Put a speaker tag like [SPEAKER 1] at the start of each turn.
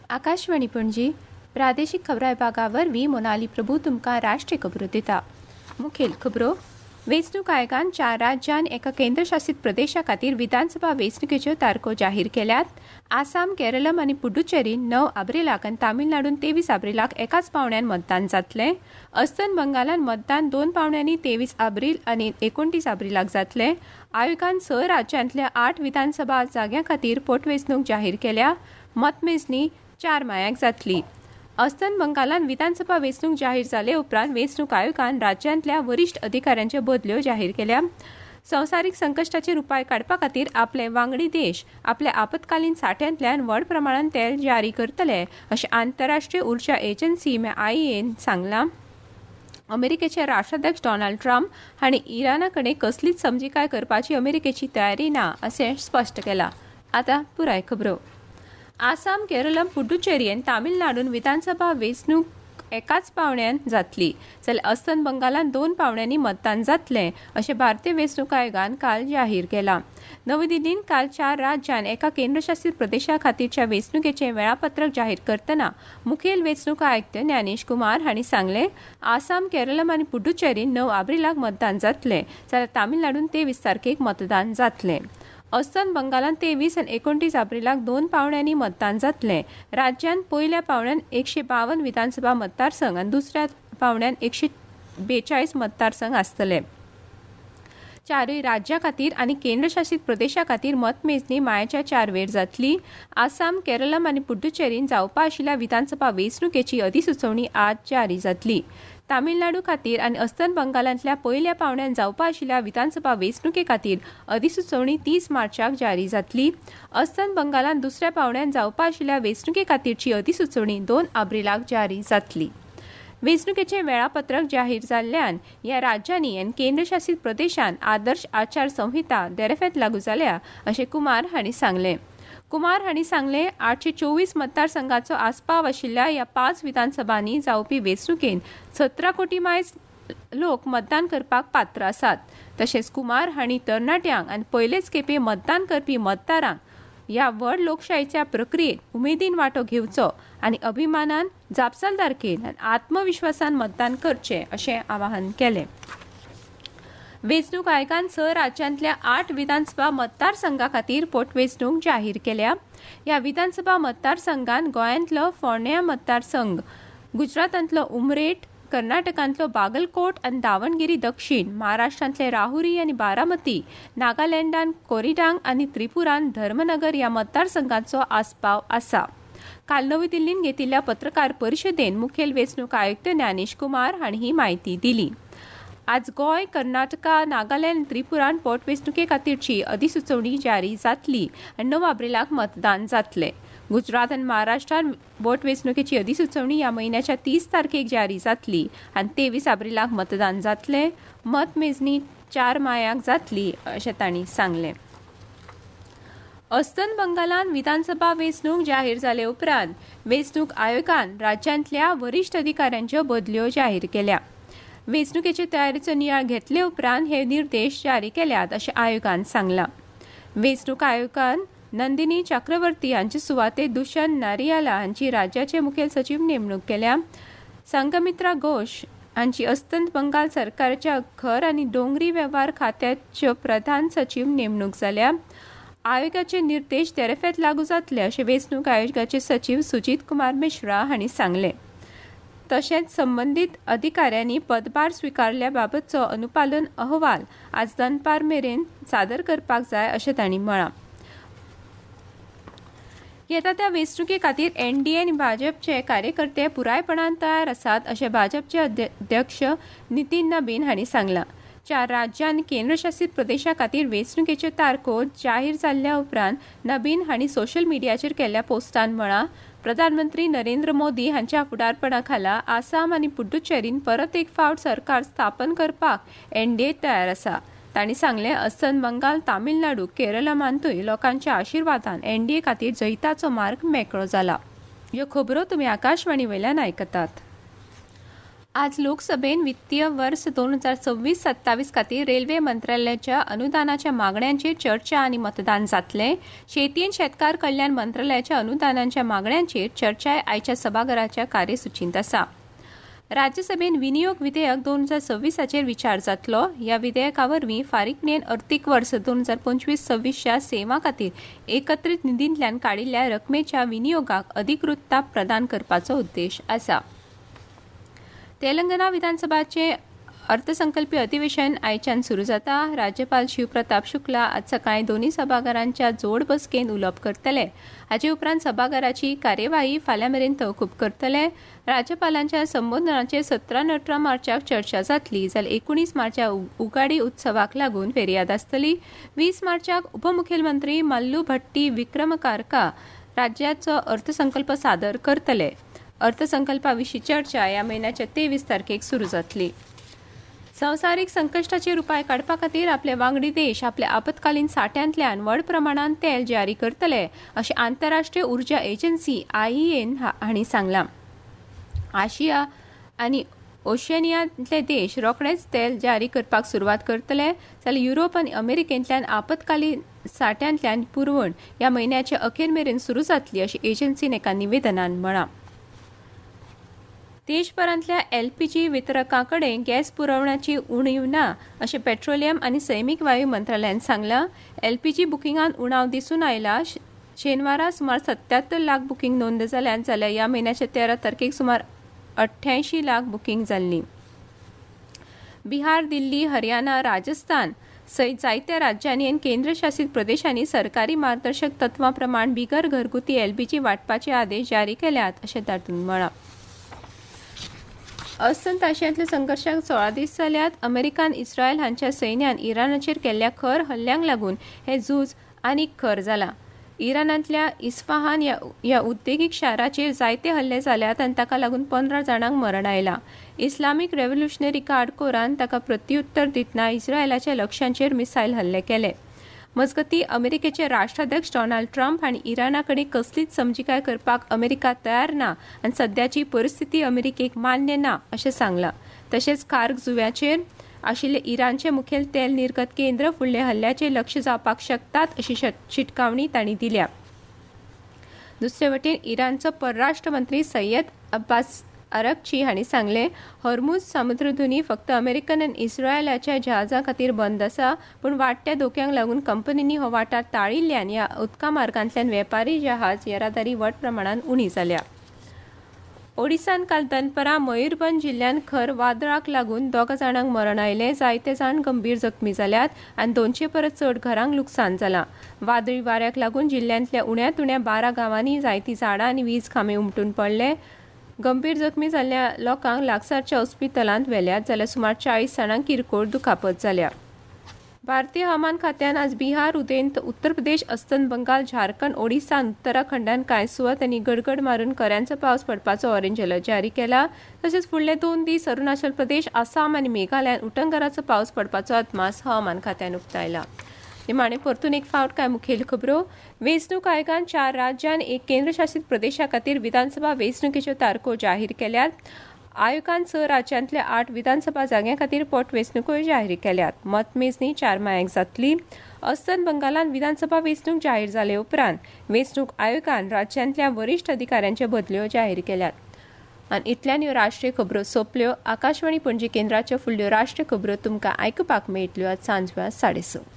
[SPEAKER 1] आकाशवाणी पणजी प्रादेशीक खबरां विभागावर मोनाली प्रभू तुमकां राष्ट्रीय खबरो दिता. मुखेल खबरो. वेंचणूक आयोगान 4 राज्यांत एका केंद्रशासीत प्रदेशा खातीर विधानसभा वेंचणुकेच्यो तारखो जाहीर केल्यात. आसाम, केरळम आनी पुडुचेरीन 9 एप्रिलाक आनी तामिळनाडून 23 एप्रिलाक एकाच पावंड्यान मतदान जातलें. अस्तंत बंगालान मतदान 2 पावंड्यांनी 23 एप्रिल आनी 29 एप्रिलाक जातलें. आयोगान 6 राज्यांतल्या 8 विधानसभा जाग्यां खातीर पोटवेंचणूक जाहीर केल्या. मतमेजणी 4 मायाक जातली. अस्तंत बंगालान विधानसभा वेंचणूक जाहीर जाले उपरांत वेंचणूक आयोगान राज्यांतल्या वरिश्ठ अधिकाऱ्यांच्यो बदल्यो जाहीर केल्या. संवसारीक संकश्टाचेर उपाय काडपा खातीर आपले वांगडी देश आपल्या आपतकालीन सांठ्यांतल्यान व्हड प्रमाणांत तेल जारी करतले अशें आंतरराष्ट्रीय उर्जा एजन्सी IEAन सांगलां. अमेरिकेचे राष्ट्राध्यक्ष डोनाल्ड ट्रम्प हांणी इराणा कडेन कसलीच समजिकाय करपाची अमेरिकेची तयारी ना अशें स्पश्ट केलां. आतां पुराय खबरो. आसाम, केरळम, पुडुचेरी आनी तामिळनाडून विधानसभा वेंचणूक एकाच पावंड्यान जातली जाल्यार अस्तंत बंगालान 2 पावंड्यांनी मतदान जातलें अशें भारतीय वेंचणूक आयोगान काल जाहीर केलां. नवी दिल्लीन काल 4 राज्यांत एका केंद्रशासीत प्रदेशा खातीरच्या वेंचणुकेचें वेळापत्रक जाहीर करतना मुखेल वेंचणूक आयुक्त ज्ञानेश कुमार हांणी सांगलें, आसाम, केरळम आनी पुडुचेरीन 9 एप्रिलाक मतदान जातलें जाल्यार तामिळनाडून 23 तारखेक मतदान जातलें. अस्तंत बंगालान 23 आनी 29 एप्रिलाक 2 पावंड्यांनी मतदान जातलें. राज्यांत पयल्या पावंड्यान 152 विधानसभा मतदारसंघ आनी दुसऱ्या पावंड्यान 142 मतदारसंघ आसतले. 4 राज्यां खातीर आनी केंद्रशासीत प्रदेशा खातीर मतमेजणी मायाच्या 4 वेळ जातली. आसाम, केरळम आनी पुडुचेरीन जावपा आशिल्ल्या विधानसभा वेंचणुकेची अधिसुचोवणी आज जारी जातली. तामिळनाडू खातीर आनी अस्तंत बंगालांतल्या पयल्या पावंड्यान जावपा आशिल्ल्या विधानसभा वेंचणुके खातीर अधिसुचोवणी 30 मार्चाक जारी जातली. अस्तंत बंगालान दुसऱ्या पावंड्यान जावपा आशिल्ल्या वेंचणुके खातीरची अधिसुचोवणी 2 एप्रिलाक जारी जातली. वेंचणुकेचें वेळापत्रक जाहीर जाल्ल्यान ह्या राज्यांनी आनी केंद्रशासीत प्रदेशांत आदर्श आचार संहिता देरेफेत लागू जाल्या अशें कुमार हांणी सांगलें. कुमार हांणी सांगलें, 824 मतदारसंघाचो आस्पाव आशिल्ल्या ह्या 5 विधानसभांनी जावपी वेंचणुकेन 17 कोटी मायज लोक मतदान करपाक पात्र आसात. तशेंच कुमार हांणी तरणाट्यांक आनी पयलेच खेपे मतदान करपी मतदारांक ह्या व्हड लोकशायेच्या प्रक्रियेत उमेदीन वांटो घेवचो आनी अभिमानान, जापसालदारकेन आनी आत्मविश्वासान मतदान करचें अशें आवाहन केलें. वेंचणूक आयोगान 6 राज्यांतल्या 8 विधानसभा मतदारसंघां खातीर पोटवेंचणूक जाहीर केल्या. ह्या विधानसभा मतदारसंघांत गोंयांतलो फोंड्यां मतदारसंघ, गुजरातांतलो उमरेठ, कर्नाटकांतलो बागलकोट आनी दावणगिरी दक्षिण, महाराष्ट्रांतले राहुरी आनी बारामती, नागालँडान कोरिडांग आनी त्रिपुरान धर्मनगर ह्या मतदारसंघांचो आस्पाव आसा. काल नवी दिल्लीन घेतिल्ल्या पत्रकार परिशदेन मुखेल वेंचणूक आयुक्त ज्ञानेश कुमार हांणी ही म्हायती दिली. आज गोंय, कर्नाटका, नागालँड आनी त्रिपुरान पोटवेंचणुके खातीरची अधिसुचोवणी जारी जातली आनी 9 एप्रिलाक मतदान जातलें. गुजरात आनी महाराष्ट्रान पोटवेंचणुकेची अधिसुचोवणी ह्या म्हयन्याच्या 30 तारखेक जारी जातली आनी 23 एप्रिलाक मतदान जातलें. मतमेजणी 4 मायाक जातली अशें तांणी सांगलें. अस्तंत बंगालान विधानसभा वेंचणूक जाहीर जाले उपरांत वेंचणूक आयोगान राज्यांतल्या वरिश्ठ अधिकाऱ्यांच्यो बदल्यो जाहीर केल्या. वेंचणुकेचे तयारेचो नियाळ घेतले उपरांत हे निर्देश जारी केल्यात अशें आयोगान सांगलां. वेंचणूक आयोगान नंदिनी चक्रवर्ती हांचे सुवातेर दुष्यंत नारियाला हांची राज्याचे मुखेल सचिव नेमणूक केल्या. संघमित्रा घोष हांची अस्तंत बंगाल सरकाराच्या घर आनी दोंगरी वेव्हार खात्याच्यो प्रधान सचिव नेमणूक जाल्या. आयोगाचे निर्देश तेरेफेत लागू जातले अशें वेंचणूक आयोगाचे सचिव सुजीत कुमार मिश्रा हांणी सांगलें. तशेंच संबंदीत अधिकाऱ्यांनी पदभार स्विकारल्या बाबतचो अनुपालन अहवाल आज दनपार मेरेन सादर करपाक जाय अशें तांणी म्हळां. येता त्या वेंचणुके खातीर NDA आनी भाजपचे कार्यकर्ते पुरायपणान तयार आसात अशें भाजपचे अध्यक्ष नितीन नबीन हांणी सांगलां. 4 राज्यां आनी केंद्रशासीत प्रदेशा खातीर वेंचणुकेच्यो तारखो जाहीर जाल्ल्या उपरांत नबीन हांणी सोशल मिडियाचेर केल्ल्या पोस्टान म्हळां, प्रधानमंत्री नरेंद्र मोदी हांच्या फुडारपणा खाला आसाम आनी पुडुचेरीन परत एक फावट सरकार स्थापन करपाक NDA तयार आसा. तांणी सांगलें, अस्तंत बंगाल, तामिळनाडू, केरळमांतूय लोकांच्या आशिर्वादान NDA खातीर जैताचो मार्ग मेकळो जाला. ह्यो खबरो तुमी आकाशवाणी वयल्यान आयकतात. आज लोकसभेन वित्तीय वर्ष 2026-27 खातीर रेल्वे मंत्रालयाच्या अनुदानाच्या मागण्यांचेर चर्चा आनी मतदान जातले. शेती आनी शेतकार कल्याण मंत्रालयाच्या अनुदानाच्या मागण्यांचेर चर्चा आयच्या सभाघराच्या कार्यसुचींत आसा. राज्यसभेन विनियोग विधेयक 2026 विचार जातलो. ह्या विधेयका वरवीं फारीकणेन अर्थीक वर्स 2025-26 सेवा खातीर एकत्रीत निधींतल्यान काडिल्ल्या रकमेच्या विनियोगाक अधिकृतता प्रदान करपाचो उद्देश आसा. तेलंगणा विधानसभाचे अर्थसंकल्पीय अधिवेशन आयच्यान सुरू जाता. राज्यपाल शिवप्रताप शुक्ला आज सकाळी दोन्ही सभाघरांच्या जोड बसकेन उलोवप करतले. हाचे उपरांत सभाघराची कार्यवाही फाल्यां मेरेन तहकूब करतले. राज्यपालांच्या संबोधनाचेर 17-18 मार्चाक चर्चा जातली जाल्यार 19 मार्चाक उगाडी उत्सवाक लागून फेरयाद आसतली. 20 मार्चाक उपमुखेलमंत्री मल्लू भट्टी विक्रमकार्का राज्याचो अर्थसंकल्प सादर करतले. अर्थसंकल्पाविशीं चर्चा ह्या म्हयन्याच्या 23 तारखेक सुरू जातली. संवसारीक संकश्टाचेर उपाय काडपा खातीर आपले वांगडी देश आपल्या आपतकालीन सांठ्यांतल्यान व्हड प्रमाणांत तेल जारी करतले अशें आंतरराष्ट्रीय उर्जा एजन्सी IEA हांणी सांगलां. आशिया आनी ओशिनियांतले देश रोखडेच तेल जारी करपाक सुरवात करतले जाल्यार युरोप आनी अमेरिकेंतल्यान आपतकालीन सांठ्यांतल्यान पुरवण ह्या म्हयन्याच्या अखेर मेरेन सुरू जातली अशें एजन्सीन एका निवेदनांत म्हळां. देशभरांतल्या LPG वितरकां कडेन गॅस पुरवण्याची उणीव ना अशें पेट्रोलियम आनी सैमीक वायू मंत्रालयान सांगलां. LPG बुकिंगांत उणाव दिसून आयला. शेनवारा सुमार 77 लाख बुकिंग नोंद जाल्यात जाल्यार ह्या म्हयन्याच्या 13 तारखेक सुमार 88 लाख बुकिंग जाल्लीं. बिहार, दिल्ली, हरियाणा, राजस्थान सयत जायत्या राज्यांनी आनी केंद्रशासीत प्रदेशांनी सरकारी मार्गदर्शक तत्वां प्रमाण बिगर घरगुती LPG वांटपाचे आदेश जारी केल्यात अशें तातूंत म्हळां. अस्तंत आशियांतल्या संघर्शाक 16 दीस जाल्यात. अमेरिकान इस्रायल हांच्या सैन्यान इराणाचेर केल्ल्या खर हल्ल्यांक लागून हे झूज आनीक खर जालां. इराणांतल्या इस्फहान ह्या उद्देगीक शाराचेर जायते हल्ले जाल्यात आनी ताका लागून 15 जाणांक मरण आयलां. इस्लामीक रेव्होल्युशनरी गार्ड कोरान ताका प्रत्युत्तर दितना इस्रायलाच्या लक्ष्यांचेर मिसायल हल्ले केले. मजगतीं अमेरिकेचे राष्ट्राध्यक्ष डोनाल्ड ट्रम्प हांणी इराणा कडेन कसलीच समजिकाय करपाक अमेरिका तयार ना आनी सद्याची परिस्थिती अमेरिकेक मान्य ना अशें सांगलां. तशेंच कार्ग जुंव्याचेर आशिल्ले इराणचे मुखेल तेल निर्गत केंद्र फुडले हल्ल्याचेर लक्ष जावपाक शकतात अशी शिटकावणी तांणी दिल्या. दुसरे वटेन इराणचो परराष्ट्र मंत्री सय्यद अब्बास अरगची हांणी सांगलें हॉर्मुझ समुद्रधुनी फक्त अमेरिकन आनी इस्रायलाच्या जहाजां खातीर बंद आसा पूण वाडट्या धोक्यांक लागून कंपनींनी हो वाठार ताळिल्ल्यान ह्या उदका मार्गांतल्यान वेपारी जहाज येरादारी व्हड प्रमाणांत उणी जाल्या. ओडिशान काल दनपारां मयूरभंज जिल्ल्यांत खर वादळाक लागून 2 जाणांक मरण आयलें. जायते जाण गंभीर जखमी जाल्यात आनी 200 परस चड घरांक लुकसाण जालां. वादळी वाऱ्याक लागून जिल्ल्यांतल्या उण्यांत उण्या 12 गांवांनी जायतीं झाडां आनी वीज खांबे उमटून पडले. गंभीर जखमी जाल्ल्या लोकांक लागसारच्या हॉस्पिटलांत व्हेल्यात जाल्यार सुमार 40 जाणांक किरकोळ दुखापत जाल्या. भारतीय हवामान खात्यान आज बिहार, उदेंत, उत्तर प्रदेश, अस्तंत बंगाल, झारखंड, ओडिशा आनी उत्तराखंडांत कांय सुवात आनी गडगड मारून कऱ्यांचो पावस पडपाचो ऑरेंज अलर्ट जारी केला. तशेंच फुडले 2 दीस अरुणाचल प्रदेश, आसाम आनी मेघालयांत उटंगराचो पावस पडपाचो अदमास हवामान खात्यान उक्तायला. निमाणे परतून एक फावट कांय मुखेल खबरो. वेंचणूक आयोगान 4 राज्यां आनी 1 केंद्रशासीत प्रदेशा खातीर विधानसभा वेंचणुकेच्यो तारखो जाहीर केल्यात. आयोगान 6 राज्यांतल्या 8 विधानसभा जाग्यां खातीर पोटवेंचणुकोय जाहीर केल्यात. मतमेजणी 4 मार्चाक जातली. अस्तंत बंगालांत विधानसभा वेंचणूक जाहीर जाले उपरांत वेंचणूक आयोगान राज्यांतल्या वरिश्ठ अधिकाऱ्यांच्यो बदल्यो जाहीर केल्यात. आनी इतल्यान ह्यो राष्ट्रीय खबरो सोंपल्यो. आकाशवाणी पणजी केंद्राच्यो फुडल्यो राष्ट्रीय खबरो तुमकां आयकुपाक मेळटल्यो आज सांजवेळा 6:30.